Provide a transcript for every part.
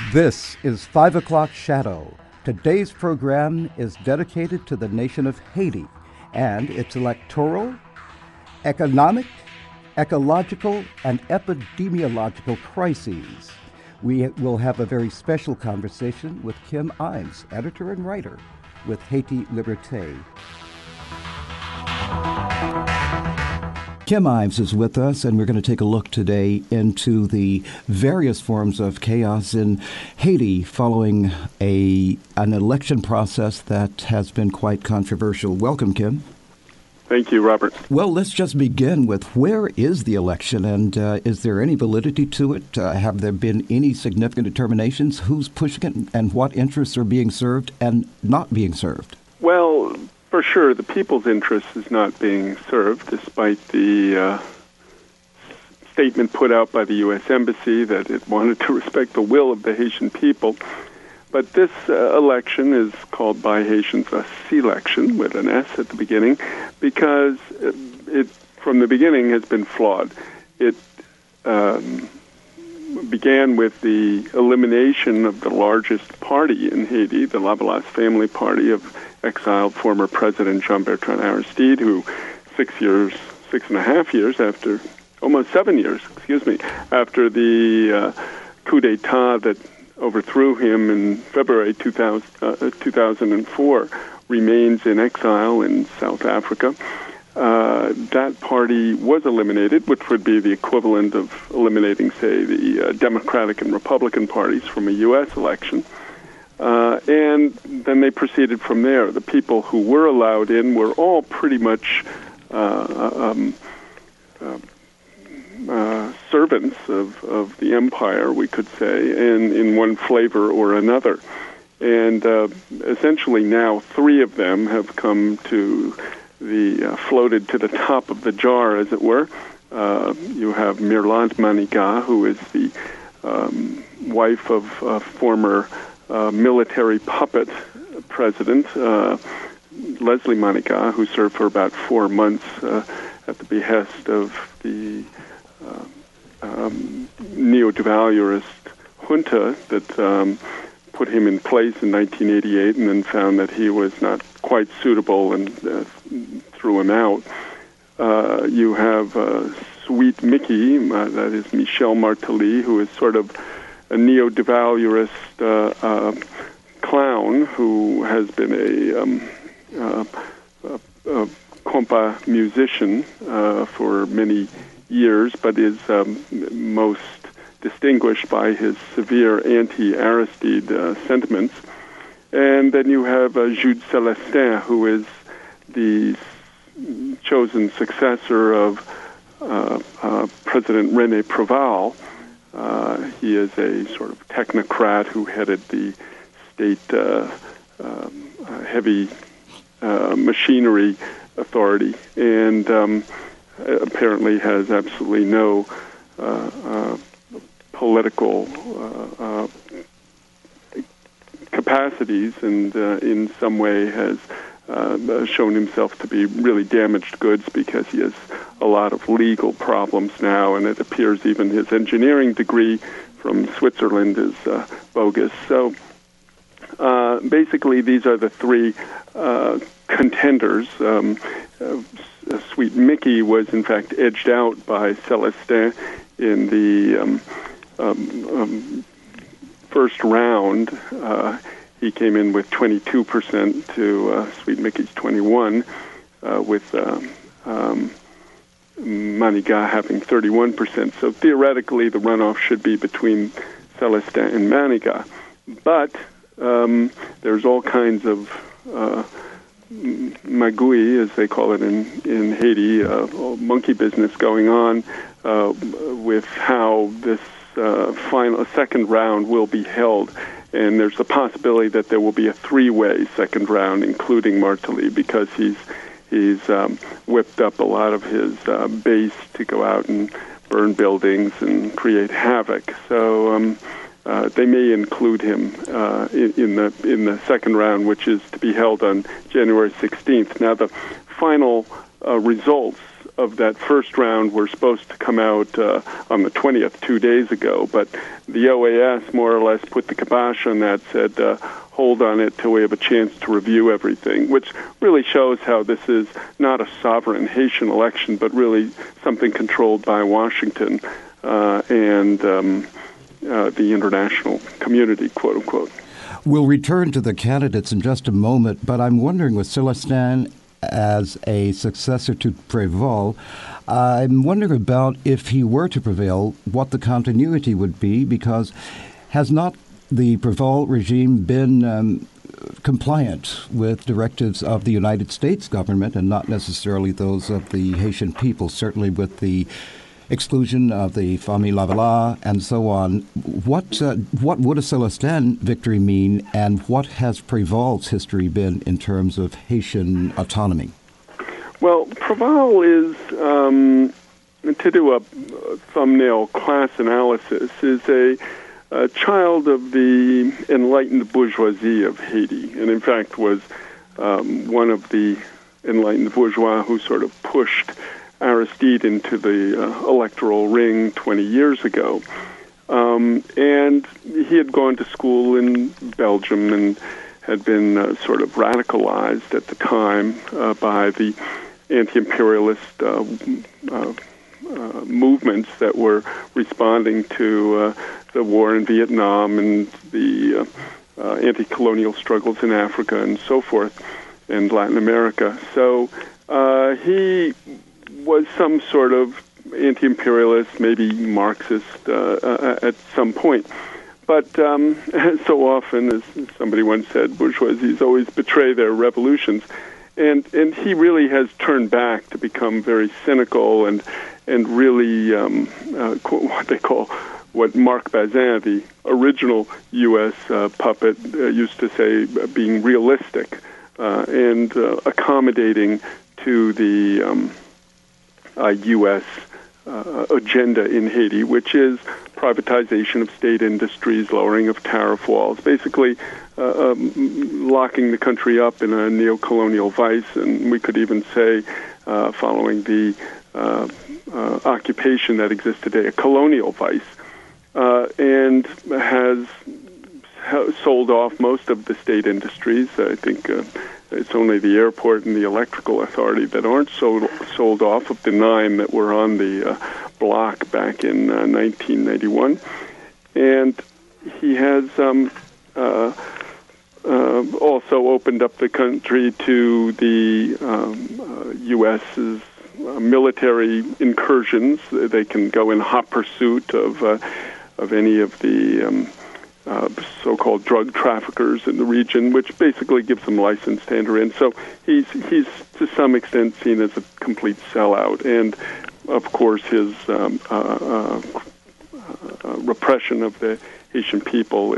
This is 5 o'clock Shadow. Today's program is dedicated to the nation of Haiti and its electoral, economic, ecological, and epidemiological crises. We will have a very special conversation with Kim Imes, editor and writer with Haiti Liberté. Kim Imes is with us, and we're going to take a look today into the various forms of chaos in Haiti following an election process that has been quite controversial. Welcome, Kim. Thank you, Robert. Well, let's just begin with where is the election, and is there any validity to it? Have there been any significant determinations? Who's pushing it, and what interests are being served and not being served? Well, for sure, the people's interest is not being served, despite the statement put out by the U.S. Embassy that it wanted to respect the will of the Haitian people. But this election is called by Haitians a C-election, with an S at the beginning, because it from the beginning, has been flawed. It began with the elimination of the largest party in Haiti, the Lavalasse family party of exiled former President Jean-Bertrand Aristide, who 6.5 years after, almost 7 years, after the coup d'etat that overthrew him in February 2004, remains in exile in South Africa. That party was eliminated, which would be the equivalent of eliminating, say, the Democratic and Republican parties from a U.S. election. And then they proceeded from there. The people who were allowed in were all pretty much servants of the empire, we could say, and in one flavor or another. And essentially now 3 of them have come to floated to the top of the jar, as it were. You have Myrlande Manigat, who is the wife of former military puppet president, Leslie Manigat, who served for about 4 months at the behest of the neo-Duvalurist junta that put him in place in 1988 and then found that he was not quite suitable and threw him out. You have Sweet Mickey, that is Michel Martelly, who is sort of a neo-Duvalurist clown who has been a compas musician for many years, but is most distinguished by his severe anti-Aristide sentiments. And then you have Jude Celestin, who is the chosen successor of President René Préval. He is a sort of technocrat who headed the state heavy machinery authority, and apparently has absolutely no political capacities, and in some way has shown himself to be really damaged goods because he has a lot of legal problems now, and it appears even his engineering degree from Switzerland is bogus. So basically these are the 3 contenders. Sweet Mickey was in fact edged out by Celestin in the first round. He came in with 22% to Sweet Mickey's 21%, with Manigat having 31%. So theoretically, the runoff should be between Celestin and Manigat. But there's all kinds of magouille, as they call it in Haiti, monkey business going on with how this second round will be held. And there's a possibility that there will be a 3-way second round, including Martelly, because he's whipped up a lot of his base to go out and burn buildings and create havoc. So they may include him in the second round, which is to be held on January 16th. Now, the final results of that first round were supposed to come out on the 20th, 2 days ago, but the OAS more or less put the kibosh on that, said hold on it till we have a chance to review everything, which really shows how this is not a sovereign Haitian election, but really something controlled by Washington and the international community, quote unquote. We'll return to the candidates in just a moment, but I'm wondering with Célestin as a successor to Préval, I'm wondering about if he were to prevail, what the continuity would be, because has not the Préval regime been compliant with directives of the United States government and not necessarily those of the Haitian people, certainly with the exclusion of the Famille Lavalin and so on. What would a Célestin victory mean, and what has Préval's history been in terms of Haitian autonomy? Well, Préval is, to do a thumbnail class analysis, is a child of the enlightened bourgeoisie of Haiti, and in fact was one of the enlightened bourgeois who sort of pushed Aristide into the electoral ring 20 years ago. And he had gone to school in Belgium and had been sort of radicalized at the time by the anti-imperialist movements that were responding to the war in Vietnam and the anti-colonial struggles in Africa and so forth, and Latin America. So he was some sort of anti-imperialist, maybe Marxist at some point. But so often, as somebody once said, bourgeoisies always betray their revolutions. And he really has turned back to become very cynical and really what they call, what Marc Bazin, the original U.S. puppet, used to say, being realistic and accommodating to the U.S. Agenda in Haiti, which is privatization of state industries, lowering of tariff walls, basically locking the country up in a neo-colonial vice, and we could even say, following the occupation that exists today, a colonial vice, and has sold off most of the state industries. I think it's only the airport and the electrical authority that aren't sold off of the 9 that were on the block back in 1991. And he has also opened up the country to the U.S.'s military incursions. They can go in hot pursuit of any of the so-called drug traffickers in the region, which basically gives them license to enter in. So he's to some extent seen as a complete sellout. And, of course, his repression of the Haitian people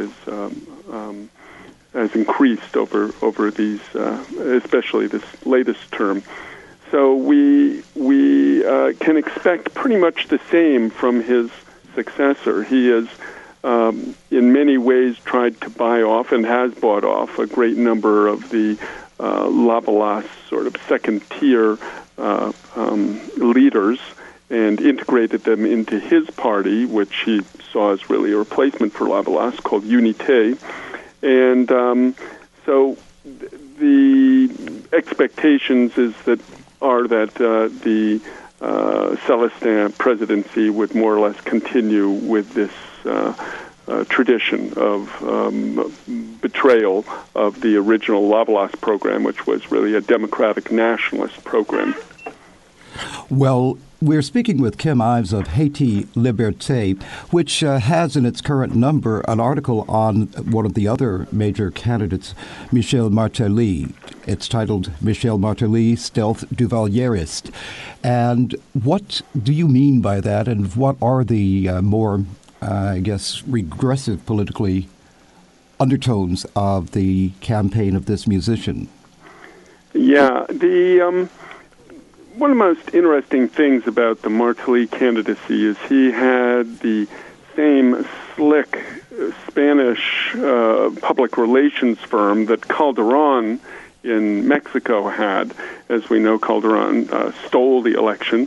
has increased over these, especially this latest term. So we can expect pretty much the same from his successor. He has in many ways tried to buy off and has bought off a great number of the Lavalas sort of second-tier leaders and integrated them into his party, which he saw as really a replacement for Lavalas, called Unité. And so the expectations are that the Célestin presidency would more or less continue with this tradition of betrayal of the original Lavalas program, which was really a democratic nationalist program. Well, we're speaking with Kim Ives of Haiti Liberté, which has in its current number an article on one of the other major candidates, Michel Martelly. It's titled Michel Martelly, Stealth Duvalierist. And what do you mean by that, and what are the more, regressive politically undertones of the campaign of this musician? Yeah, one of the most interesting things about the Martelly candidacy is he had the same slick Spanish public relations firm that Calderon in Mexico had. As we know, Calderon stole the election.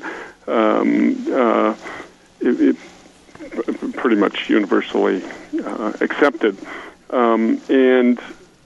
It pretty much universally accepted. And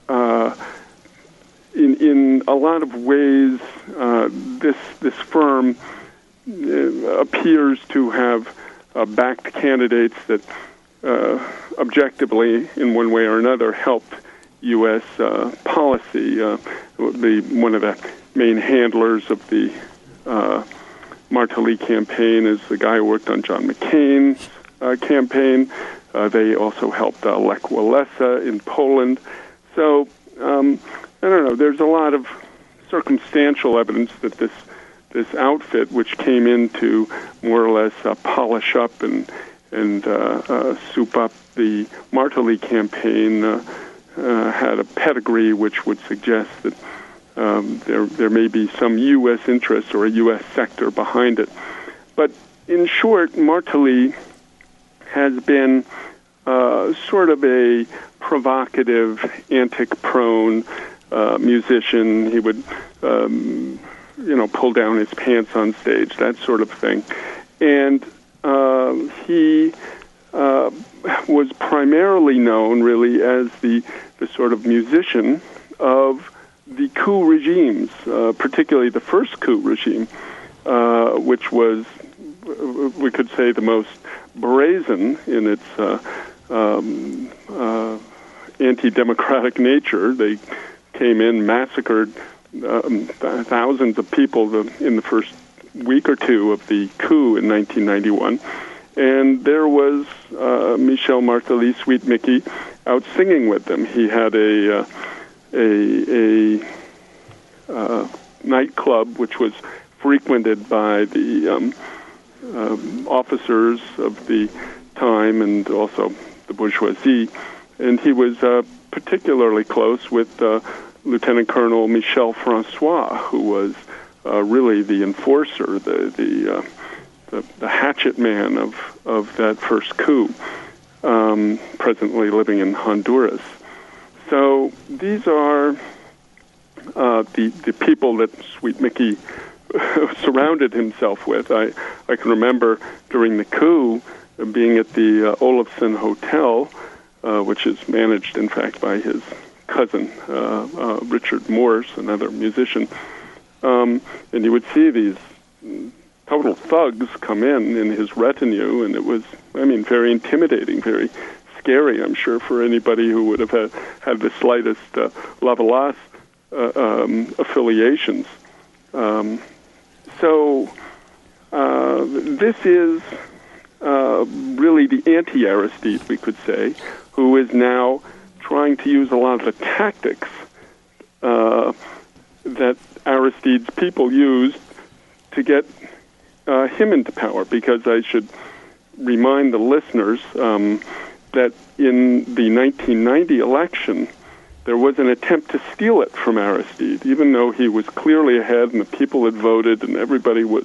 in a lot of ways, this firm appears to have backed candidates that objectively, in one way or another, helped U.S. policy. One of the main handlers of the Martelly campaign is the guy who worked on John McCain's campaign. They also helped Lech Walesa in Poland. So, I don't know, there's a lot of circumstantial evidence that this outfit, which came in to more or less polish up and soup up the Martelly campaign, had a pedigree which would suggest that there may be some U.S. interest or a U.S. sector behind it. But in short, Martelly has been sort of a provocative, antic-prone musician. He would, pull down his pants on stage, that sort of thing. And he was primarily known, really, as the sort of musician of the coup regimes, particularly the first coup regime, which was, we could say, the most brazen in its anti-democratic nature. They came in, massacred thousands of people in the first week or two of the coup in 1991. And there was Michel Martelly, Sweet Mickey, out singing with them. He had a nightclub which was frequented by the officers of the time and also the bourgeoisie. And he was particularly close with Lieutenant Colonel Michel Francois, who was really the enforcer, the hatchet man of that first coup, presently living in Honduras. So these are the people that Sweet Mickey surrounded himself with. I can remember during the coup being at the Olofsson Hotel, which is managed, in fact, by his cousin, Richard Morse, another musician. And you would see these total thugs come in his retinue, and it was, very intimidating, very scary, I'm sure, for anybody who would have had the slightest Lavalas affiliations. So this is really the anti-Aristide, we could say, who is now trying to use a lot of the tactics that Aristide's people used to get him into power. Because I should remind the listeners that in the 1990 election, there was an attempt to steal it from Aristide, even though he was clearly ahead and the people had voted and everybody was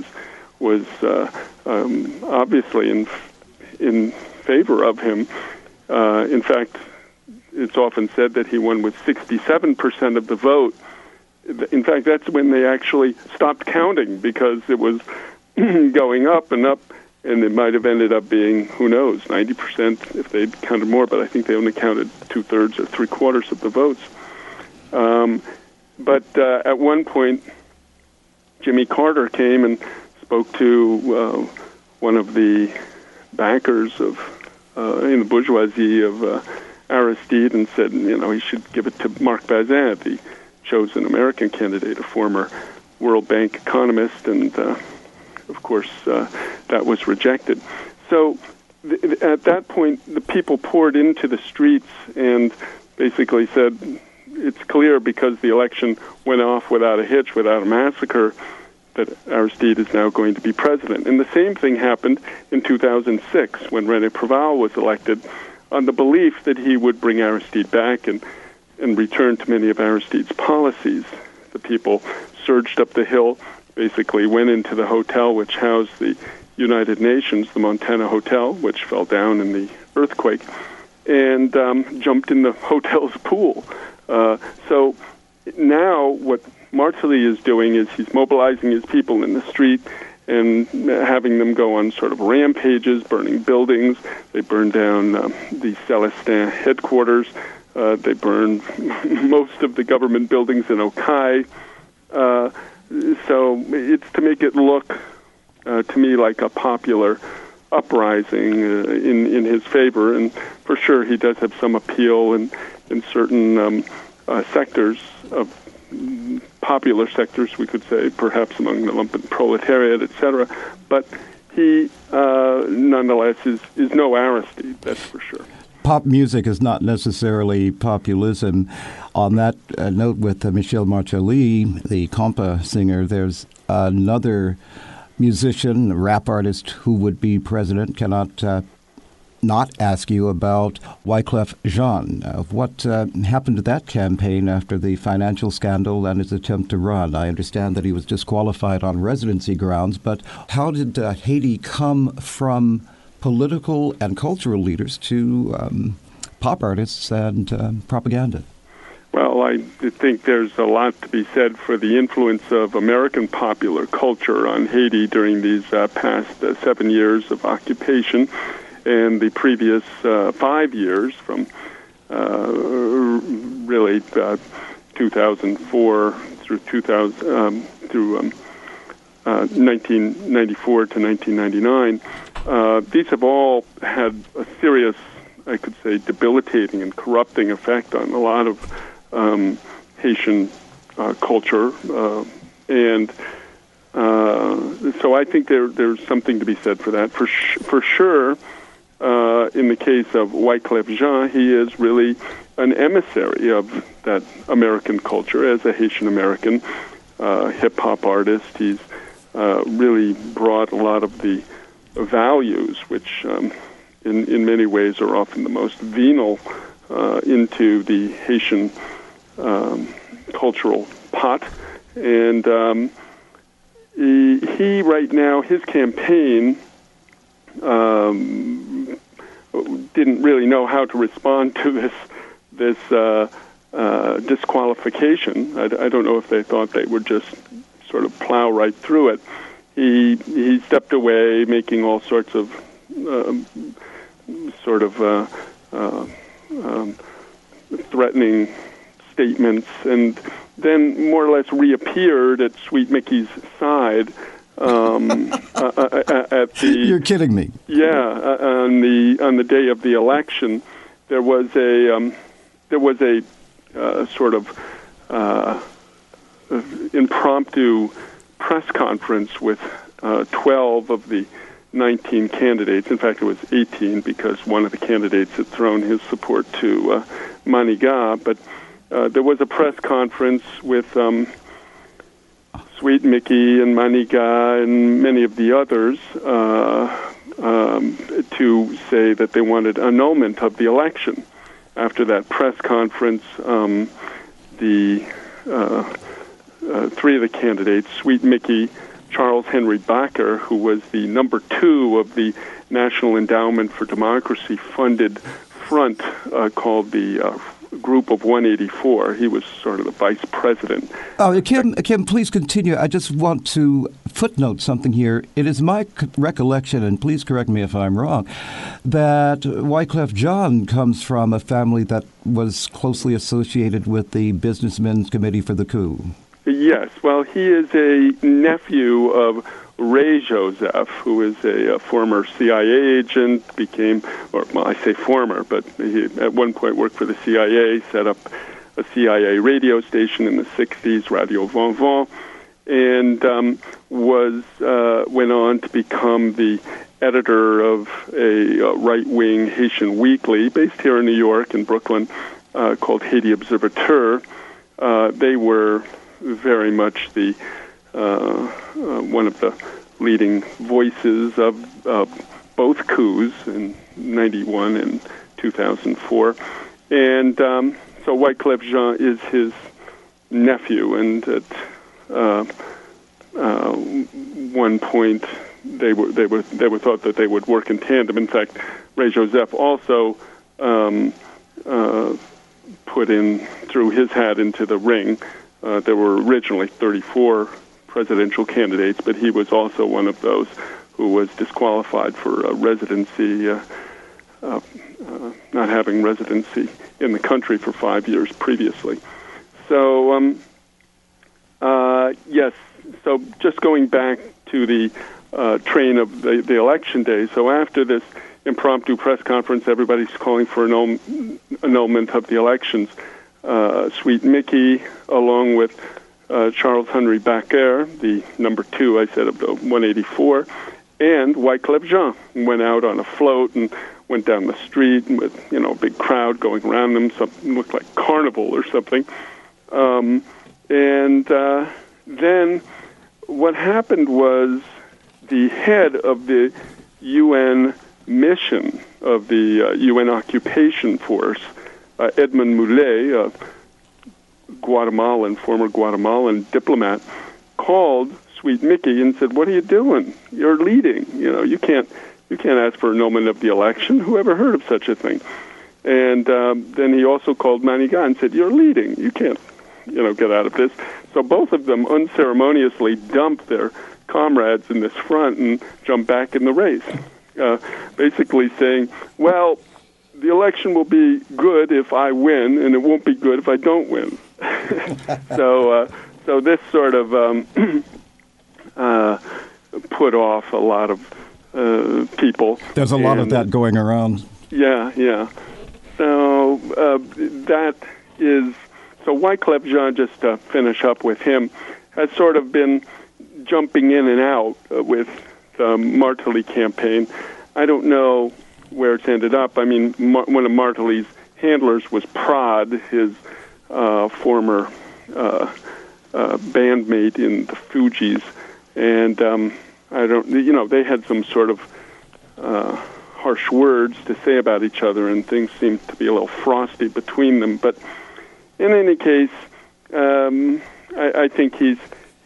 obviously in favor of him. In fact, it's often said that he won with 67% of the vote. In fact, that's when they actually stopped counting, because it was going up and up, and it might have ended up being, who knows, 90% if they'd counted more, but I think they only counted 2/3 or 3/4 of the votes. But at one point, Jimmy Carter came and spoke to one of the backers in the bourgeoisie of Aristide and said, he should give it to Marc Bazin, the chosen American candidate, a former World Bank economist, and of course that was rejected. So at that point, the people poured into the streets and basically said, it's clear, because the election went off without a hitch, without a massacre, that Aristide is now going to be president. And the same thing happened in 2006 when René Préval was elected, on the belief that he would bring Aristide back and return to many of Aristide's policies. The people surged up the hill, basically went into the hotel which housed the United Nations, the Montana Hotel, which fell down in the earthquake, and jumped in the hotel's pool. So now what Martelly is doing is he's mobilizing his people in the street and having them go on sort of rampages, burning buildings. They burn down the Celestin headquarters. They burn most of the government buildings in Okai. So it's to make it look to me like a popular uprising in his favor. And for sure he does have some appeal in certain sectors of popular sectors, we could say, perhaps among the lumpen proletariat, etc. But he, nonetheless, is no Aristide, that's for sure. Pop music is not necessarily populism. On that note, with Michel Martelly, the compa singer, there's another musician, rap artist who would be president, cannot not ask you about Wyclef Jean. What happened to that campaign after the financial scandal and his attempt to run? I understand that he was disqualified on residency grounds, but how did Haiti come from political and cultural leaders to pop artists and propaganda? Well, I think there's a lot to be said for the influence of American popular culture on Haiti during these past 7 years of occupation. And the previous 5 years, from really 2004 through 1994 to 1999, these have all had a serious, I could say, debilitating and corrupting effect on a lot of Haitian culture, and so I think there's something to be said for that. For sure. In the case of Wyclef Jean, he is really an emissary of that American culture as a Haitian-American hip-hop artist. He's really brought a lot of the values, which in many ways are often the most venal, into the Haitian cultural pot. And he right now, his campaign didn't really know how to respond to this disqualification. I don't know if they thought they would just sort of plow right through it. He stepped away, making all sorts of threatening statements, and then more or less reappeared at Sweet Mickey's side. You're kidding me. Yeah, on the day of the election, there was a sort of impromptu press conference with 12 of the 19 candidates. In fact, it was 18 because one of the candidates had thrown his support to Manigat. But there was a press conference with Sweet Mickey and Manigat and many of the others to say that they wanted annulment of the election. After that press conference, the three of the candidates, Sweet Mickey, Charles Henry Bacher, who was the number 2 of the National Endowment for Democracy funded front called the Group of 184. He was sort of the vice president. Kim, please continue. I just want to footnote something here. It is my recollection, and please correct me if I'm wrong, that Wyclef Jean comes from a family that was closely associated with the Businessmen's Committee for the Coup. Yes. Well, he is a nephew of Ray Joseph, who is a former CIA agent, I say former, but he at one point worked for the CIA, set up a CIA radio station in the 60s, Radio Van Van, and went on to become the editor of a right-wing Haitian weekly based here in New York and Brooklyn called Haiti Observateur. They were very much the one of the leading voices of both coups in 91 and 2004. And so Wyclef Jean is his nephew, and at one point they were thought that they would work in tandem. In fact, Ray Joseph also threw his hat into the ring. There were originally 34 presidential candidates, but he was also one of those who was disqualified for residency, not having residency in the country for 5 years previously. So, yes, so just going back to the train of the election day, so after this impromptu press conference, everybody's calling for annulment of the elections. Sweet Mickey, along with Charles Henry Bacquer, the number 2, I said, of the 184, and Wyclef Jean went out on a float and went down the street with, a big crowd going around them. Something looked like carnival or something. Then what happened was the head of the UN mission of the UN occupation force, Edmund Mullet, a former Guatemalan diplomat, called Sweet Mickey and said, "What are you doing? You're leading. You can't ask for annulment of the election. Who ever heard of such a thing?" And then he also called Manigat and said, "You're leading. You can't, get out of this." So both of them unceremoniously dumped their comrades in this front and jumped back in the race, basically saying, "Well, the election will be good if I win, and it won't be good if I don't win." So this sort of put off a lot of people. There's a lot of that going around. Yeah. So that is... So Wyclef Jean, just to finish up with him, has sort of been jumping in and out with the Martelly campaign. I don't know where it's ended up. I mean, one of Martelly's handlers was Prod, his former bandmate in the Fugees, and they had some sort of harsh words to say about each other, and things seemed to be a little frosty between them. But in any case, I think he's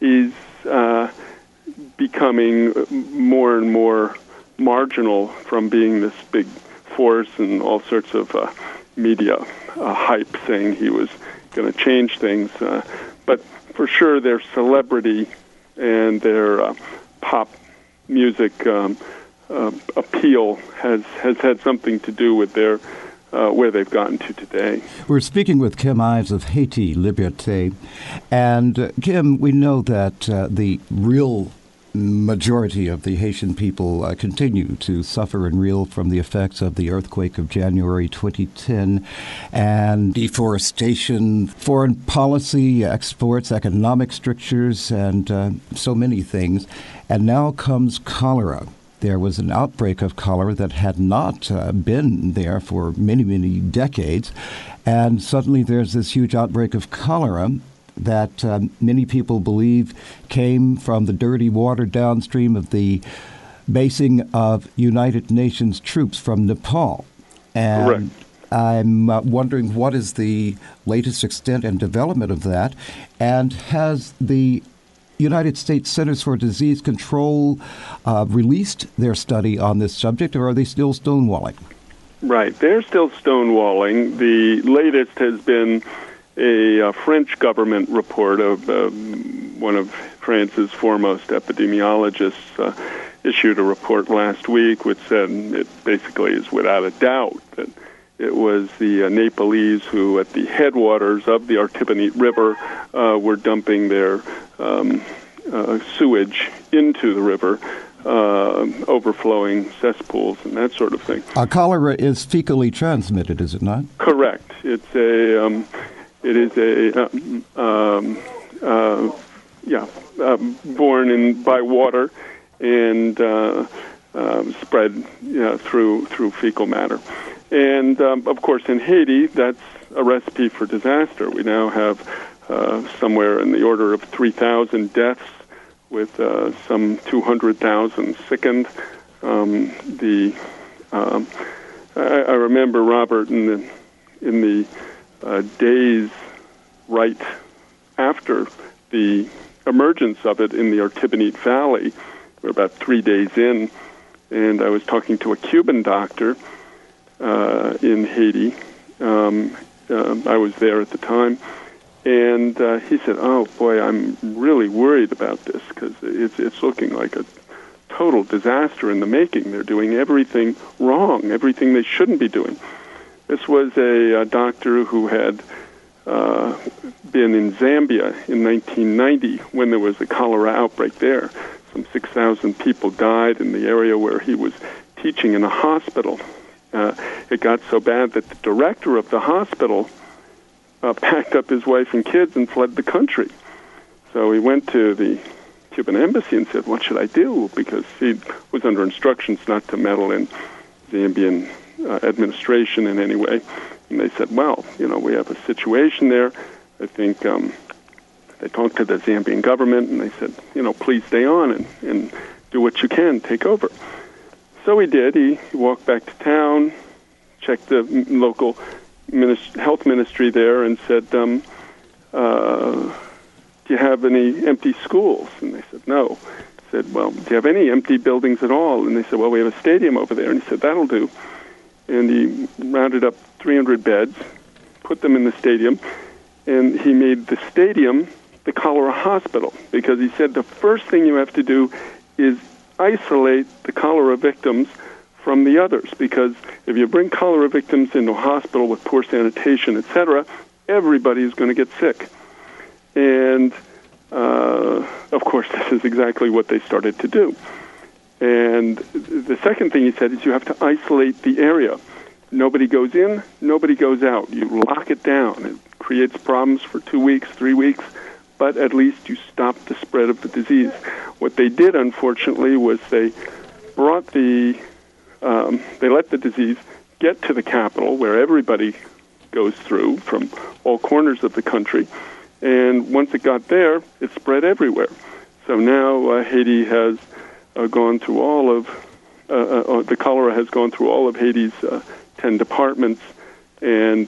becoming more and more marginal from being this big force and all sorts of media hype saying he was going to change things. But for sure, their celebrity and their pop music appeal has had something to do with their where they've gotten to today. We're speaking with Kim Ives of Haiti Liberté. And Kim, we know that the real majority of the Haitian people continue to suffer and reel from the effects of the earthquake of January 2010 and deforestation, foreign policy, exports, economic strictures, and so many things. And now comes cholera. There was an outbreak of cholera that had not been there for many, many decades. And suddenly there's this huge outbreak of cholera that many people believe came from the dirty water downstream of the basing of United Nations troops from Nepal. And correct. I'm wondering what is the latest extent and development of that, and has the United States Centers for Disease Control released their study on this subject, or are they still stonewalling? Right, they're still stonewalling. The latest has been a French government report of one of France's foremost epidemiologists issued a report last week which said it basically is without a doubt that it was the Nepalese who, at the headwaters of the Artibonite River, were dumping their sewage into the river, overflowing cesspools and that sort of thing. Cholera is fecally transmitted, is it not? Correct. It is born by water and spread through fecal matter. And of course, in Haiti, that's a recipe for disaster. We now have somewhere in the order of 3,000 deaths, with some 200,000 sickened. I remember, Robert, in the days right after the emergence of it in the Artibonite Valley, we're about 3 days in, and I was talking to a Cuban doctor in Haiti, I was there at the time. And he said, "Oh boy, I'm really worried about this because it's looking like a total disaster in the making. They're doing everything wrong, everything they shouldn't be doing." This was a doctor who had been in Zambia in 1990 when there was a cholera outbreak there. Some 6,000 people died in the area where he was teaching in a hospital. It got so bad that the director of the hospital packed up his wife and kids and fled the country. So he went to the Cuban embassy and said, "What should I do?" Because he was under instructions not to meddle in Zambian administration in any way. And they said, "Well, we have a situation there. I think they talked to the Zambian government and they said, please stay on and do what you can, take over." So he did. He walked back to town, checked the local health ministry there and said, "Do you have any empty schools?" And they said, "No." He said, "Well, do you have any empty buildings at all?" And they said, "Well, we have a stadium over there." And he said, "That'll do." And he rounded up 300 beds, put them in the stadium, and he made the stadium the cholera hospital, because he said the first thing you have to do is isolate the cholera victims from the others, because if you bring cholera victims into a hospital with poor sanitation, etc., everybody is going to get sick. And, of course, this is exactly what they started to do. And the second thing he said is you have to isolate the area. Nobody goes in, nobody goes out. You lock it down. It creates problems for 2 weeks, 3 weeks, but at least you stop the spread of the disease. What they did, unfortunately, was they brought they let the disease get to the capital, where everybody goes through from all corners of the country. And once it got there, it spread everywhere. So now Haiti has gone through all of, the cholera has gone through all of Haiti's 10 departments. And,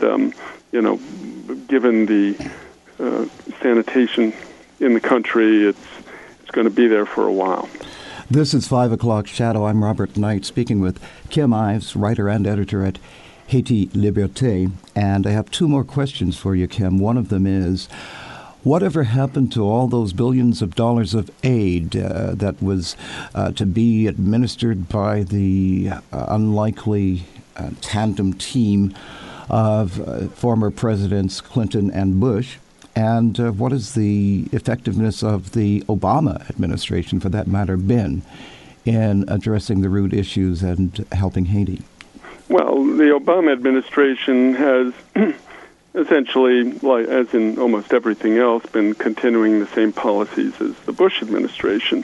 given the sanitation in the country, it's going to be there for a while. This is 5 o'clock Shadow. I'm Robert Knight, speaking with Kim Ives, writer and editor at Haiti Liberté. And I have two more questions for you, Kim. One of them is, whatever happened to all those billions of dollars of aid that was to be administered by the unlikely tandem team of former presidents Clinton and Bush? And what has the effectiveness of the Obama administration, for that matter, been in addressing the root issues and helping Haiti? Well, the Obama administration has essentially, as in almost everything else, been continuing the same policies as the Bush administration,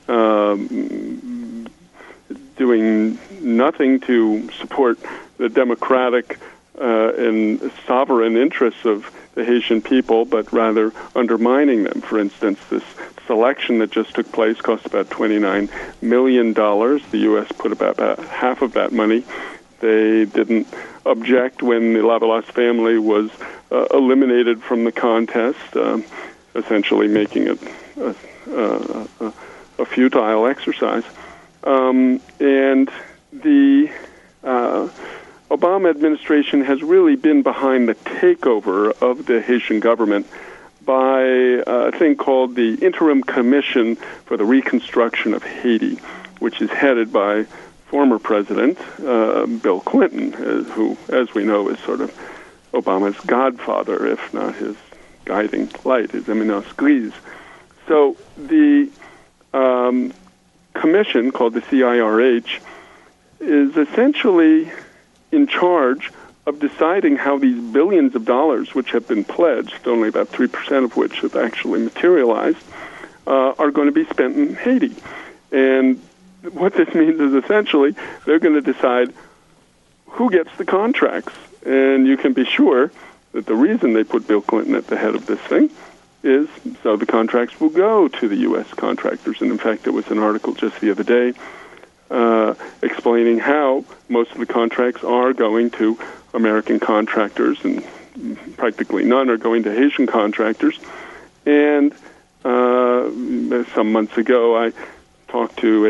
doing nothing to support the democratic and sovereign interests of the Haitian people, but rather undermining them. For instance, this selection that just took place cost about $29 million. The U.S. put about half of that money. They didn't object when the Lavalas family was eliminated from the contest, essentially making it a futile exercise. And the Obama administration has really been behind the takeover of the Haitian government by a thing called the Interim Commission for the Reconstruction of Haiti, which is headed by former President Bill Clinton, who, as we know, is sort of Obama's godfather, if not his guiding light, his eminence grise. So the commission, called the CIRH, is essentially in charge of deciding how these billions of dollars, which have been pledged, only about 3% of which have actually materialized, are going to be spent in Haiti. And what this means is essentially they're going to decide who gets the contracts. And you can be sure that the reason they put Bill Clinton at the head of this thing is so the contracts will go to the U.S. contractors. And in fact, there was an article just the other day explaining how most of the contracts are going to American contractors and practically none are going to Haitian contractors. And some months ago, I talked to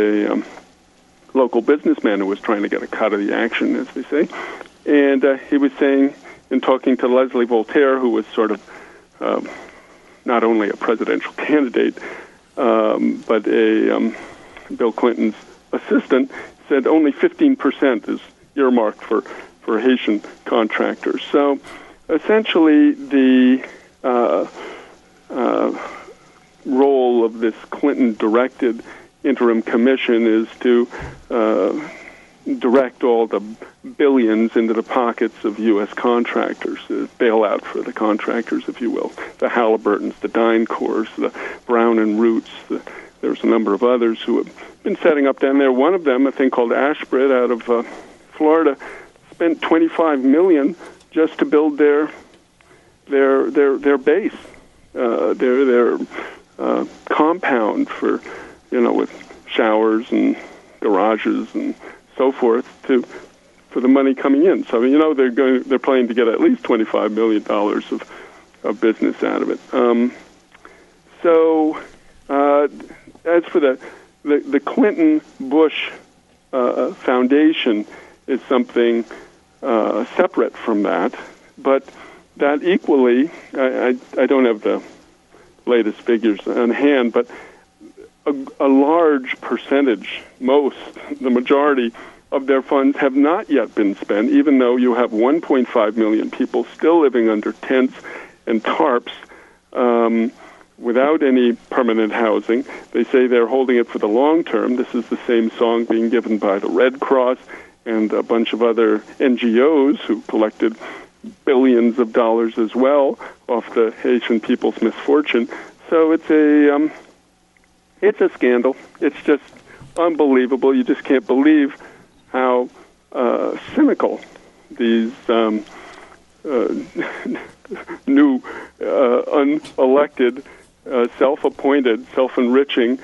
a local businessman who was trying to get a cut of the action, as they say, and he was saying, in talking to Leslie Voltaire, who was sort of not only a presidential candidate, but Bill Clinton's assistant, said only 15% is earmarked for Haitian contractors. So essentially the role of this Clinton-directed interim commission is to direct all the billions into the pockets of U.S. contractors, bail out for the contractors, if you will, the Halliburtons, the DynCorps, the Brown and Roots. There's a number of others who have been setting up down there. One of them, a thing called Ashbridge out of Florida, spent $25 million just to build their base, their compound for, with showers and garages and so forth for the money coming in. So they're planning to get at least $25 million of business out of it. As for the Clinton-Bush Foundation is something separate from that, but that equally, I don't have the latest figures on hand, but a large percentage, the majority of their funds have not yet been spent, even though you have 1.5 million people still living under tents and tarps without any permanent housing. They say they're holding it for the long term. This is the same song being given by the Red Cross and a bunch of other NGOs who collected billions of dollars as well off the Haitian people's misfortune. So it's a scandal. It's just unbelievable. You just can't believe how cynical these new unelected, self-appointed, self-enriching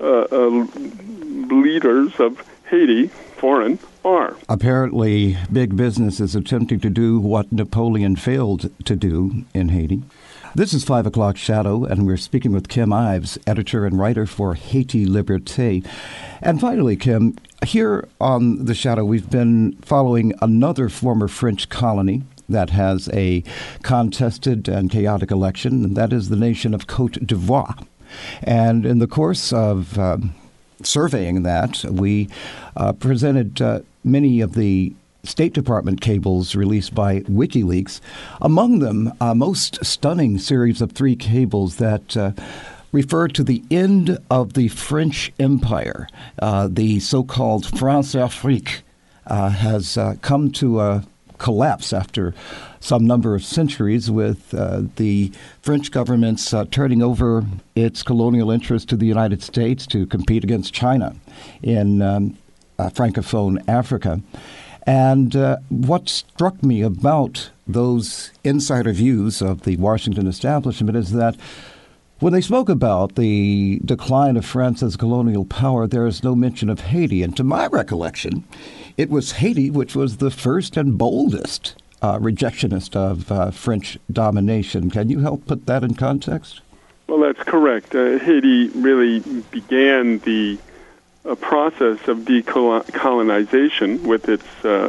leaders of Haiti, foreign, are. Apparently, big business is attempting to do what Napoleon failed to do in Haiti. This is 5 O'Clock Shadow, and we're speaking with Kim Ives, editor and writer for Haiti Liberté. And finally, Kim, here on The Shadow, we've been following another former French colony that has a contested and chaotic election, and that is the nation of Côte d'Ivoire. And in the course of surveying that, we presented many of the State Department cables released by WikiLeaks. Among them, a most stunning series of 3 cables that refer to the end of the French Empire. The so-called France-Afrique has come to a collapse after some number of centuries, with the French government's turning over its colonial interests to the United States to compete against China in Francophone Africa. And what struck me about those insider views of the Washington establishment is that when they spoke about the decline of France as colonial power, there is no mention of Haiti. And to my recollection, it was Haiti which was the first and boldest rejectionist of French domination. Can you help put that in context? Well, that's correct. Haiti really began the process of decolonization with its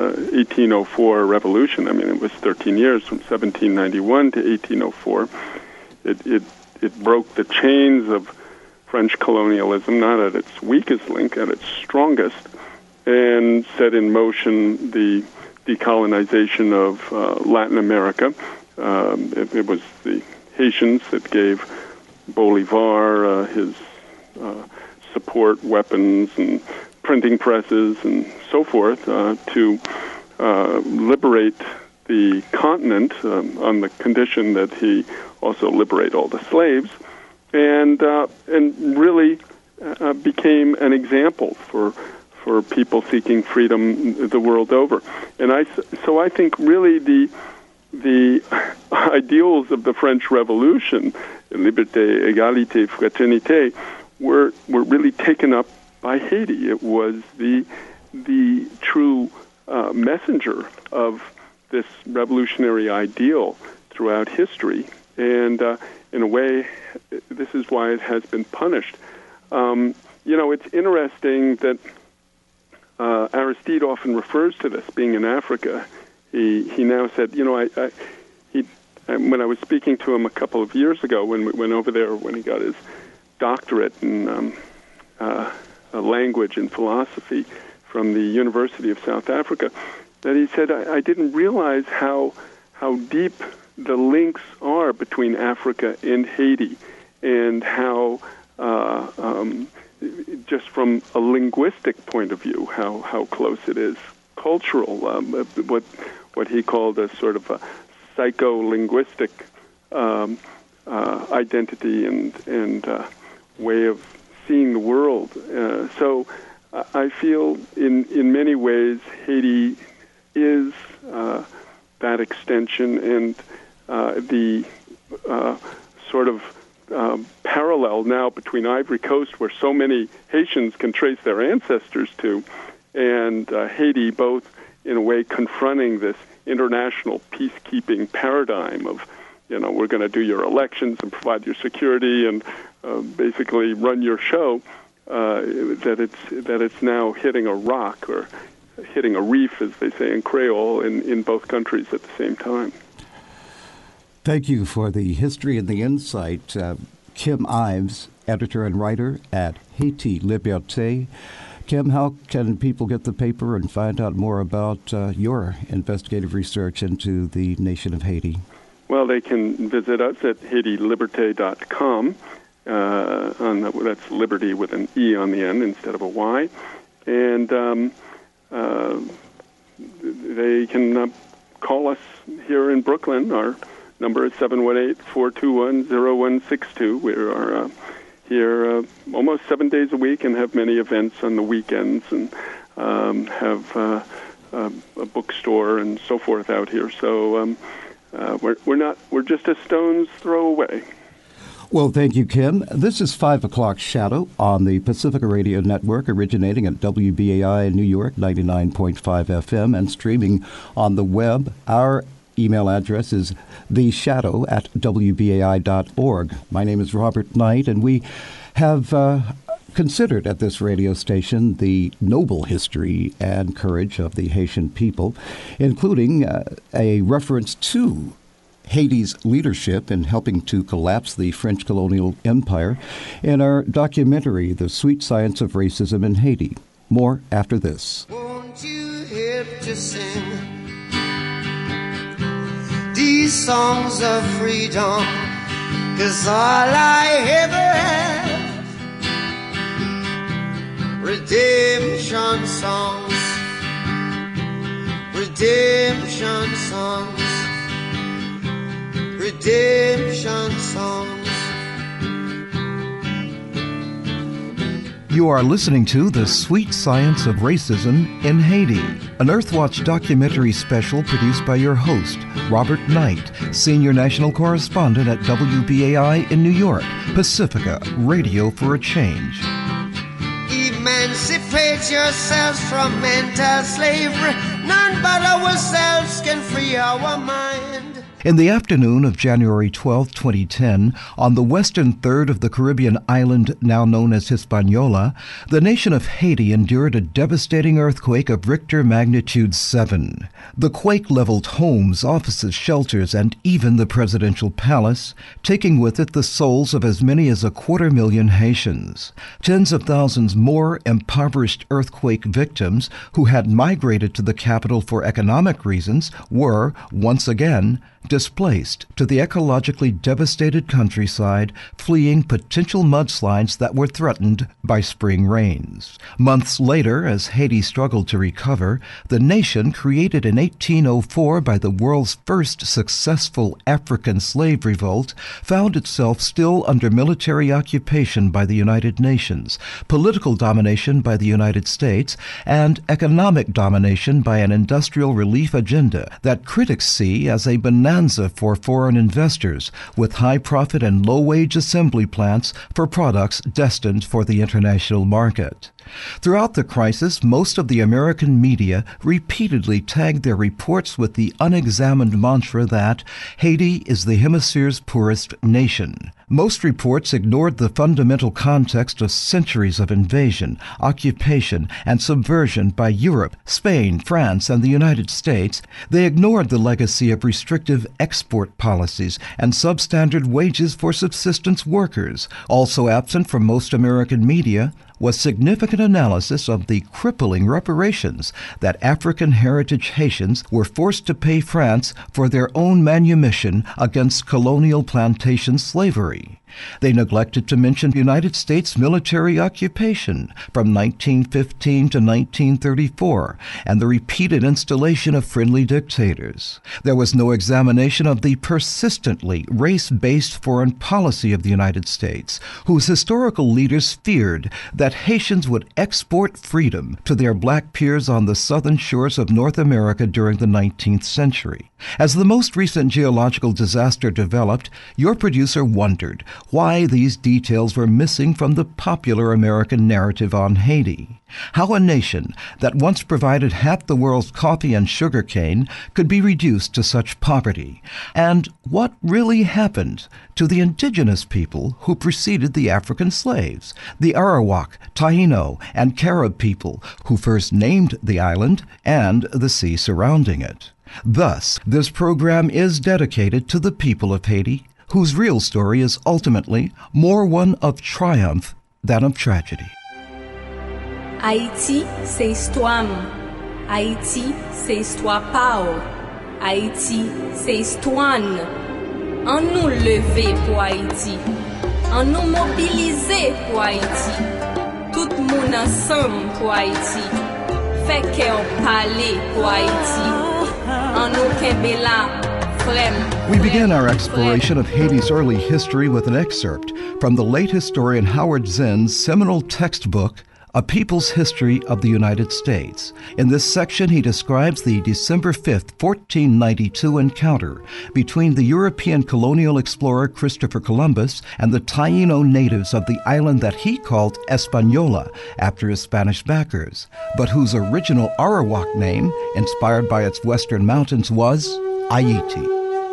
1804 revolution. I mean, it was 13 years from 1791 to 1804. It broke the chains of French colonialism, not at its weakest link, at its strongest, and set in motion the decolonization of Latin America. It was the Haitians that gave Bolivar his support, weapons, and printing presses, and so forth, to liberate the continent on the condition that he also liberate all the slaves, and really became an example for people seeking freedom the world over. And I think really the ideals of the French Revolution, liberté, égalité, fraternité, were really taken up by Haiti. It was the true messenger of this revolutionary ideal throughout history, and in a way, this is why it has been punished. It's interesting that Aristide often refers to this being in Africa. he now said, when I was speaking to him a couple of years ago when we went over there when he got his doctorate in language and philosophy from the University of South Africa, that he said, I didn't realize how deep the links are between Africa and Haiti, and how just from a linguistic point of view, how close it is. Cultural, what he called a sort of a psycho-linguistic identity and way of seeing the world. So I feel in many ways Haiti is that extension, and the sort of parallel now between Ivory Coast, where so many Haitians can trace their ancestors to, and Haiti, both in a way confronting this international peacekeeping paradigm of, we're going to do your elections and provide your security and basically run your show, that it's now hitting a rock, or hitting a reef, as they say in Creole, in both countries at the same time. Thank you for the history and the insight. Kim Ives, editor and writer at Haiti Liberté. Kim, how can people get the paper and find out more about your investigative research into the nation of Haiti? Well, they can visit us at HaitiLiberté.com. That's liberty with an E on the end instead of a Y. And they can call us here in Brooklyn. Our number is 718-421-0162. We are here almost 7 days a week and have many events on the weekends, and have a bookstore and so forth out here. So we're just a stone's throw away. Well, thank you, Kim. This is 5 O'Clock Shadow on the Pacifica Radio Network, originating at WBAI in New York, 99.5 FM, and streaming on the web. Our email address is theshadow@wbai.org. My name is Robert Knight, and we have considered at this radio station the noble history and courage of the Haitian people, including a reference to Haiti's leadership in helping to collapse the French colonial empire in our documentary, The Sweet Science of Racism in Haiti. More after this. Won't you help to sing these songs of freedom? 'Cause all I ever have, redemption songs, redemption songs, redemption songs. You are listening to The Sweet Science of Racism in Haiti, an Earthwatch documentary special produced by your host, Robert Knight, Senior National Correspondent at WBAI in New York, Pacifica, Radio for a Change. Emancipate yourselves from mental slavery. None but ourselves can free our mind. In the afternoon of January 12, 2010, on the western third of the Caribbean island now known as Hispaniola, the nation of Haiti endured a devastating earthquake of Richter magnitude 7. The quake leveled homes, offices, shelters, and even the presidential palace, taking with it the souls of as many as 250,000 Haitians. Tens of thousands more impoverished earthquake victims who had migrated to the capital for economic reasons were, once again, displaced to the ecologically devastated countryside, fleeing potential mudslides that were threatened by spring rains. Months later, as Haiti struggled to recover, the nation, created in 1804 by the world's first successful African slave revolt, found itself still under military occupation by the United Nations, political domination by the United States, and economic domination by an industrial relief agenda that critics see as a bonanza for foreign investors, with high-profit and low-wage assembly plants for products destined for the international market. Throughout the crisis, most of the American media repeatedly tagged their reports with the unexamined mantra that Haiti is the hemisphere's poorest nation. Most reports ignored the fundamental context of centuries of invasion, occupation, and subversion by Europe, Spain, France, and the United States. They ignored the legacy of restrictive export policies and substandard wages for subsistence workers. Also absent from most American media was significant analysis of the crippling reparations that African heritage Haitians were forced to pay France for their own manumission against colonial plantation slavery. They neglected to mention United States military occupation from 1915 to 1934 and the repeated installation of friendly dictators. There was no examination of the persistently race-based foreign policy of the United States, whose historical leaders feared that Haitians would export freedom to their black peers on the southern shores of North America during the 19th century. As the most recent geological disaster developed, your producer wondered why these details were missing from the popular American narrative on Haiti. How a nation that once provided half the world's coffee and sugar cane could be reduced to such poverty, and what really happened to the indigenous people who preceded the African slaves, the Arawak, Taino, and Carib people who first named the island and the sea surrounding it. Thus, this program is dedicated to the people of Haiti, whose real story is ultimately more one of triumph than of tragedy. Haïti, c'est histoire. Haïti, c'est histoire pao. Haïti, c'est histoire. En nous lever pour Haïti. En nous mobiliser pour Haïti. Tout le monde ensemble pour Haïti. Fait qu'on parle pour Haïti. En nous kembe la. We begin our exploration of Haiti's early history with an excerpt from the late historian Howard Zinn's seminal textbook, A People's History of the United States. In this section, he describes the December 5, 1492 encounter between the European colonial explorer Christopher Columbus and the Taino natives of the island that he called Hispaniola after his Spanish backers, but whose original Arawak name, inspired by its western mountains, was Haiti.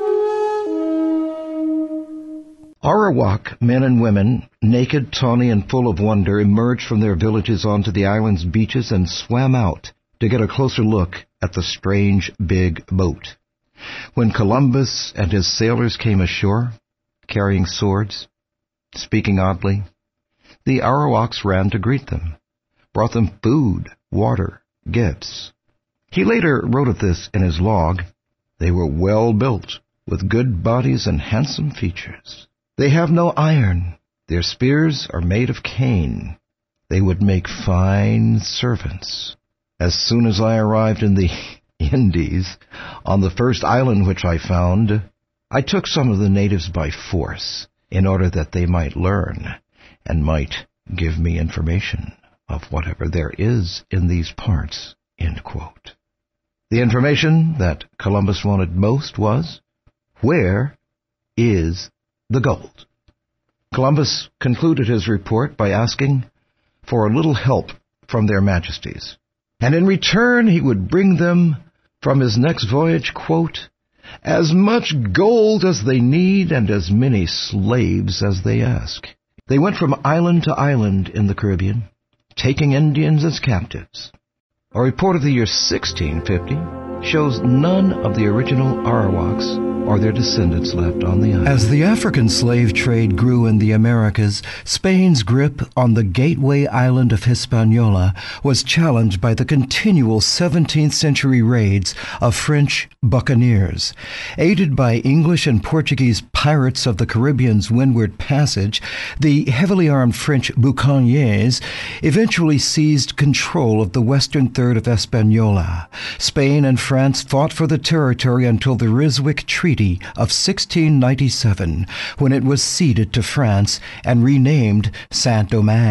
Arawak men and women, naked, tawny, and full of wonder, emerged from their villages onto the island's beaches and swam out to get a closer look at the strange big boat. When Columbus and his sailors came ashore, carrying swords, speaking oddly, the Arawaks ran to greet them, brought them food, water, gifts. He later wrote of this in his log. They were well built, with good bodies and handsome features. They have no iron. Their spears are made of cane. They would make fine servants. As soon as I arrived in the Indies, on the first island which I found, I took some of the natives by force, in order that they might learn, and might give me information of whatever there is in these parts." End quote. The information that Columbus wanted most was, where is the gold? Columbus concluded his report by asking for a little help from their majesties, and in return he would bring them from his next voyage, quote, "as much gold as they need and as many slaves as they ask." They went from island to island in the Caribbean, taking Indians as captives. A report of the year 1650 shows none of the original Arawaks or their descendants left on the island. As the African slave trade grew in the Americas, Spain's grip on the gateway island of Hispaniola was challenged by the continual 17th century raids of French buccaneers. Aided by English and Portuguese pirates of the Caribbean's Windward Passage, the heavily armed French buccaneers eventually seized control of the western third of Hispaniola. Spain and France fought for the territory until the Ryswick Treaty of 1697, when it was ceded to France and renamed Saint-Domingue.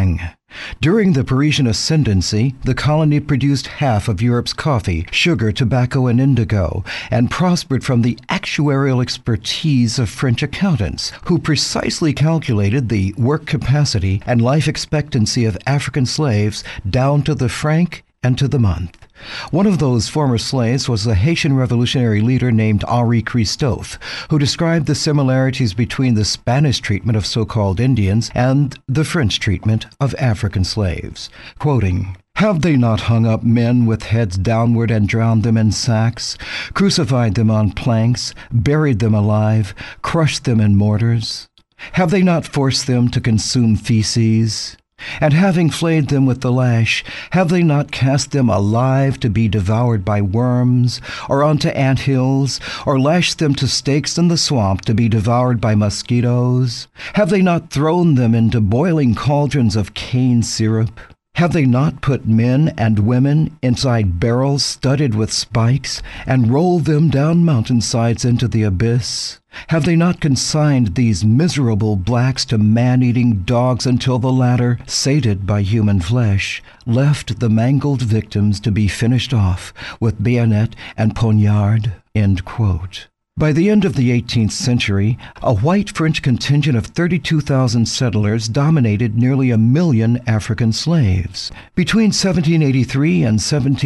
During the Parisian ascendancy, the colony produced half of Europe's coffee, sugar, tobacco, and indigo, and prospered from the actuarial expertise of French accountants, who precisely calculated the work capacity and life expectancy of African slaves down to the franc and to the month. One of those former slaves was a Haitian revolutionary leader named Henri Christophe, who described the similarities between the Spanish treatment of so-called Indians and the French treatment of African slaves. Quoting, "Have they not hung up men with heads downward and drowned them in sacks, crucified them on planks, buried them alive, crushed them in mortars? Have they not forced them to consume feces? And having flayed them with the lash, have they not cast them alive to be devoured by worms, or onto anthills, or lashed them to stakes in the swamp to be devoured by mosquitoes? Have they not thrown them into boiling cauldrons of cane syrup? Have they not put men and women inside barrels studded with spikes and rolled them down mountainsides into the abyss? Have they not consigned these miserable blacks to man-eating dogs until the latter, sated by human flesh, left the mangled victims to be finished off with bayonet and poignard?" End quote. By the end of the 18th century, a white French contingent of 32,000 settlers dominated nearly 1 million African slaves. Between 1783 and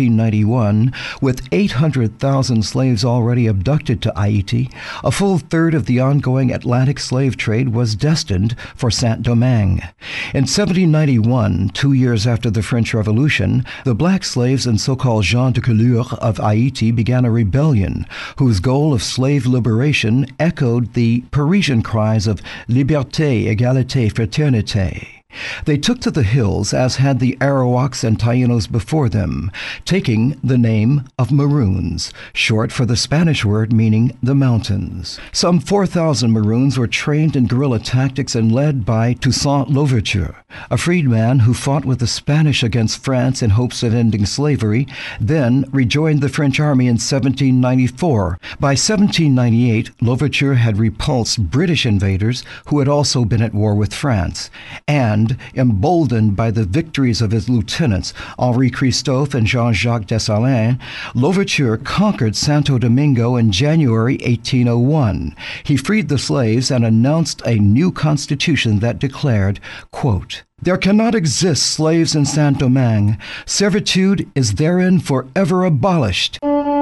1791, with 800,000 slaves already abducted to Haiti, a full third of the ongoing Atlantic slave trade was destined for Saint-Domingue. In 1791, 2 years after the French Revolution, the black slaves and so-called gens de couleur of Haiti began a rebellion whose goal of slave liberation echoed the Parisian cries of liberté, égalité, fraternité. They took to the hills, as had the Arawaks and Tainos before them, taking the name of Maroons, short for the Spanish word meaning the mountains. Some 4,000 Maroons were trained in guerrilla tactics and led by Toussaint Louverture, a freedman who fought with the Spanish against France in hopes of ending slavery, then rejoined the French army in 1794. By 1798, Louverture had repulsed British invaders who had also been at war with France, and emboldened by the victories of his lieutenants, Henri Christophe and Jean-Jacques Dessalines, Louverture conquered Santo Domingo in January 1801. He freed the slaves and announced a new constitution that declared, quote, "There cannot exist slaves in Saint-Domingue. Servitude is therein forever abolished."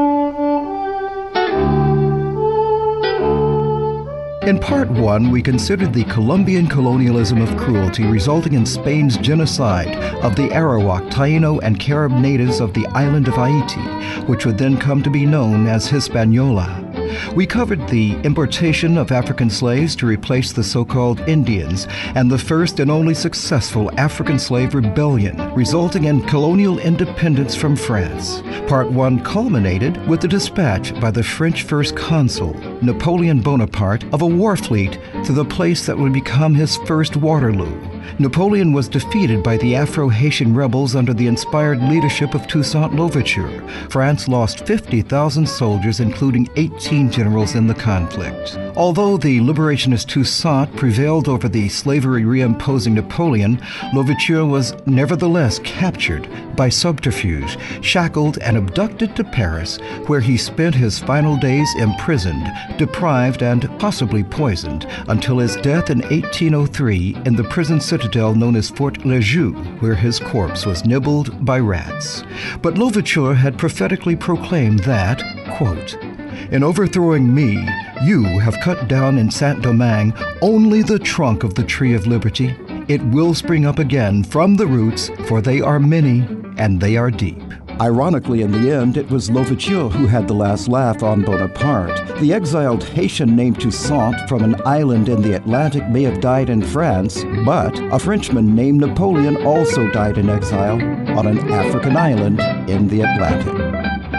In Part 1, we considered the Colombian colonialism of cruelty resulting in Spain's genocide of the Arawak, Taino, and Carib natives of the island of Haiti, which would then come to be known as Hispaniola. We covered the importation of African slaves to replace the so-called Indians and the first and only successful African slave rebellion, resulting in colonial independence from France. Part 1 culminated with the dispatch by the French first consul, Napoleon Bonaparte, of a war fleet to the place that would become his first Waterloo. Napoleon was defeated by the Afro-Haitian rebels under the inspired leadership of Toussaint Louverture. France lost 50,000 soldiers, including 18 generals in the conflict. Although the liberationist Toussaint prevailed over the slavery reimposing Napoleon, Louverture was nevertheless captured by subterfuge, shackled, and abducted to Paris, where he spent his final days imprisoned, deprived, and possibly poisoned, until his death in 1803 in the prison citadel known as Fort Lejeune, where his corpse was nibbled by rats. But Louverture had prophetically proclaimed that, quote, "In overthrowing me, you have cut down in Saint-Domingue only the trunk of the tree of liberty. It will spring up again from the roots, for they are many and they are deep." Ironically, in the end, it was Louverture who had the last laugh on Bonaparte. The exiled Haitian named Toussaint from an island in the Atlantic may have died in France, but a Frenchman named Napoleon also died in exile on an African island in the Atlantic.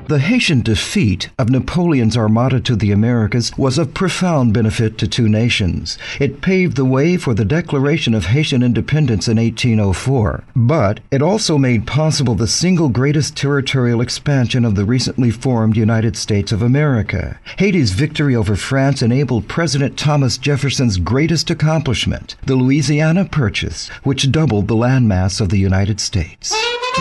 The Haitian defeat of Napoleon's armada to the Americas was of profound benefit to two nations. It paved the way for the declaration of Haitian independence in 1804, but it also made possible the single greatest territorial expansion of the recently formed United States of America. Haiti's victory over France enabled President Thomas Jefferson's greatest accomplishment, the Louisiana Purchase, which doubled the landmass of the United States.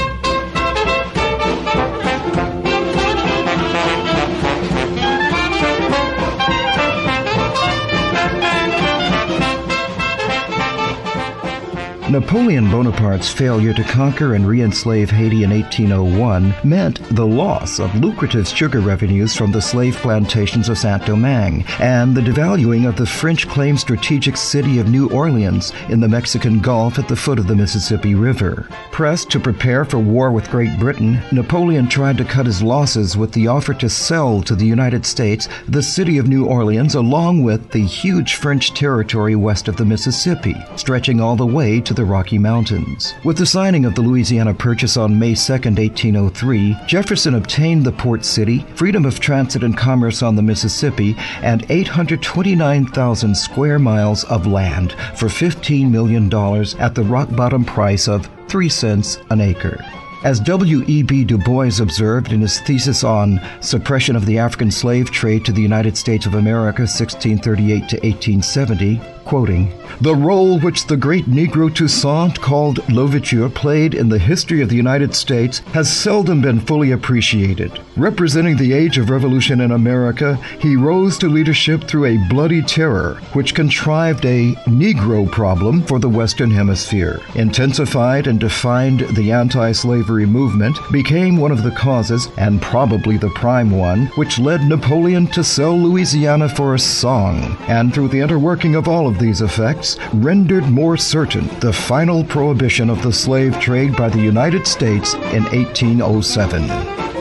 Napoleon Bonaparte's failure to conquer and re-enslave Haiti in 1801 meant the loss of lucrative sugar revenues from the slave plantations of Saint-Domingue and the devaluing of the French-claimed strategic city of New Orleans in the Mexican Gulf at the foot of the Mississippi River. Pressed to prepare for war with Great Britain, Napoleon tried to cut his losses with the offer to sell to the United States the city of New Orleans along with the huge French territory west of the Mississippi, stretching all the way to the Rocky Mountains. With the signing of the Louisiana Purchase on May 2, 1803, Jefferson obtained the port city, freedom of transit and commerce on the Mississippi, and 829,000 square miles of land for $15 million at the rock-bottom price of 3 cents an acre. As W.E.B. Du Bois observed in his thesis on Suppression of the African Slave Trade to the United States of America, 1638 to 1870, quoting, "The role which the great Negro Toussaint called Louverture played in the history of the United States has seldom been fully appreciated. Representing the age of revolution in America, he rose to leadership through a bloody terror which contrived a Negro problem for the Western Hemisphere, intensified and defined the anti-slavery movement, became one of the causes, and probably the prime one, which led Napoleon to sell Louisiana for a song, and through the interworking of all of these effects, rendered more certain the final prohibition of the slave trade by the United States in 1807.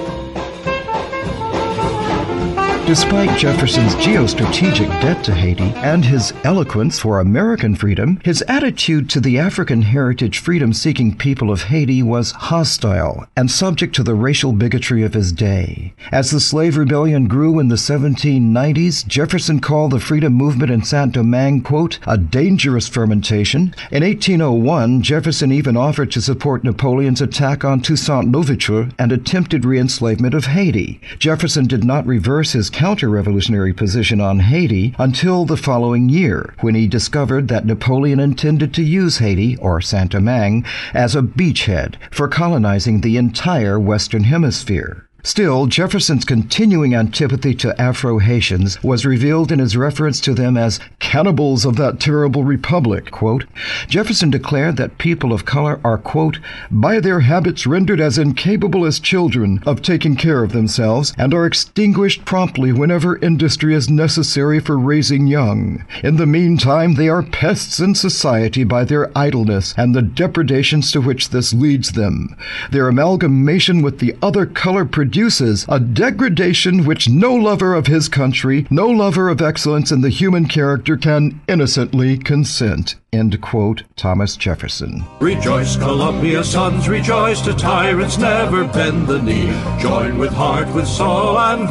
Despite Jefferson's geostrategic debt to Haiti and his eloquence for American freedom, his attitude to the African heritage freedom-seeking people of Haiti was hostile and subject to the racial bigotry of his day. As the slave rebellion grew in the 1790s, Jefferson called the freedom movement in Saint-Domingue, quote, a dangerous fermentation. In 1801, Jefferson even offered to support Napoleon's attack on Toussaint Louverture and attempted re-enslavement of Haiti. Jefferson did not reverse his counter-revolutionary position on Haiti until the following year, when he discovered that Napoleon intended to use Haiti, or Saint-Domingue, as a beachhead for colonizing the entire Western Hemisphere. Still, Jefferson's continuing antipathy to Afro-Haitians was revealed in his reference to them as cannibals of that terrible republic, quote. Jefferson declared that people of color are, quote, by their habits rendered as incapable as children of taking care of themselves, and are extinguished promptly whenever industry is necessary for raising young. In the meantime, they are pests in society by their idleness and the depredations to which this leads them. Their amalgamation with the other color produces a degradation which no lover of his country, no lover of excellence in the human character can innocently consent. End quote, Thomas Jefferson. Rejoice, Columbia sons, rejoice, to tyrants never bend the knee. Join with heart, with soul and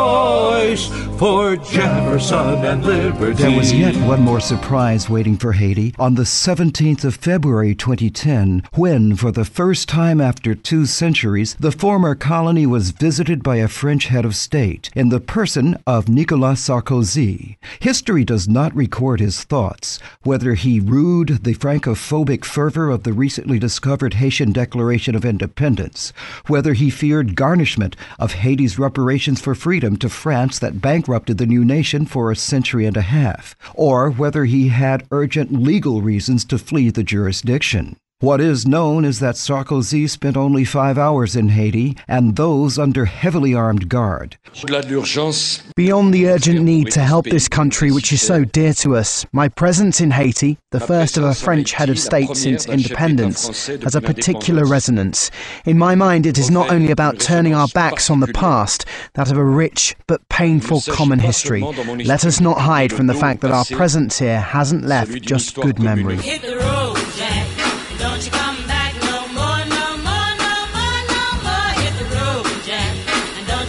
voice, for Jefferson and liberty. There was yet one more surprise waiting for Haiti on the 17th of February 2010, when, for the first time after 2 centuries, the former colony was visited by a French head of state, in the person of Nicolas Sarkozy. History does not record his thoughts, whether he rued the Francophobic fervor of the recently discovered Haitian Declaration of Independence, whether he feared garnishment of Haiti's reparations for freedom to France that bankrupted the new nation for a century and a half, or whether he had urgent legal reasons to flee the jurisdiction. What is known is that Sarkozy spent only 5 hours in Haiti, and those under heavily armed guard. Beyond the urgent need to help this country which is so dear to us, my presence in Haiti, the first of a French head of state since independence, has a particular resonance. In my mind, it is not only about turning our backs on the past, that of a rich but painful common history. Let us not hide from the fact that our presence here hasn't left just good memories. Hit the road, Jack. Don't you come back no more, no more, no more, no more. Hit the road, Jack. And don't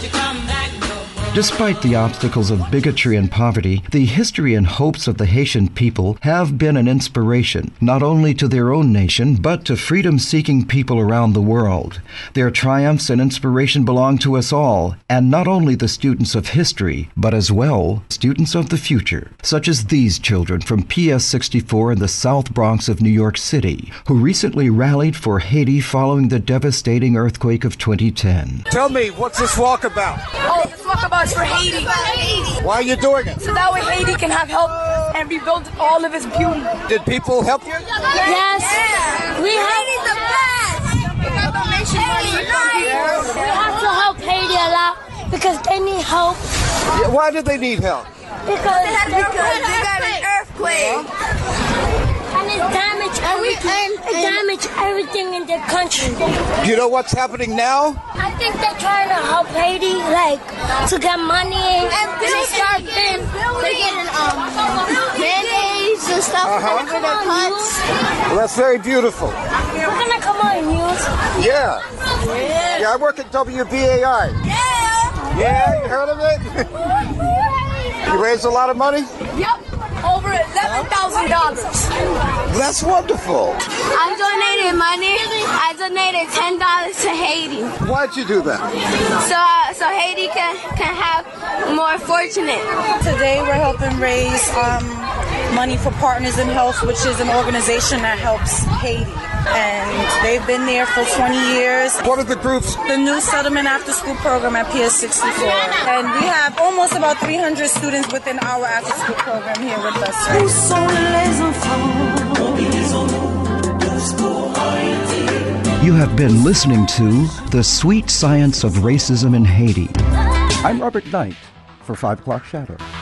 Despite the obstacles of bigotry and poverty, the history and hopes of the Haitian people have been an inspiration, not only to their own nation, but to freedom-seeking people around the world. Their triumphs and inspiration belong to us all, and not only the students of history, but as well students of the future, such as these children from PS 64 in the South Bronx of New York City, who recently rallied for Haiti following the devastating earthquake of 2010. Tell me, what's this walk about? Oh, this walk about is for Haiti. Why are you doing it? So that way Haiti can have help and rebuild all of its beauty. Did people help you? Yes. We Haiti's the best. We got donation money from people. We have to help Haiti a lot because they need help. Yeah, why do they need help? Because they got an earthquake. And it damaged everything in their country. Do you know what's happening now? I think they're trying to help Haiti, like, to get money and they start they're getting band-aids and stuff over their cuts. Well, that's very beautiful. We're gonna come on news. Yeah, I work at WBAI. Yeah, you heard of it? You raised a lot of money? Yep. Over $11,000. That's wonderful. I donated money. I donated $10 to Haiti. Why'd you do that? So Haiti can have more fortunate. Today we're helping raise money for Partners in Health, which is an organization that helps Haiti. And they've been there for 20 years. What are the groups? The New Settlement After School Program at PS 64. And we have almost about 300 students within our after school program here with us. You have been listening to The Sweet Science of Racism in Haiti. I'm Robert Knight for 5 O'Clock Shadow.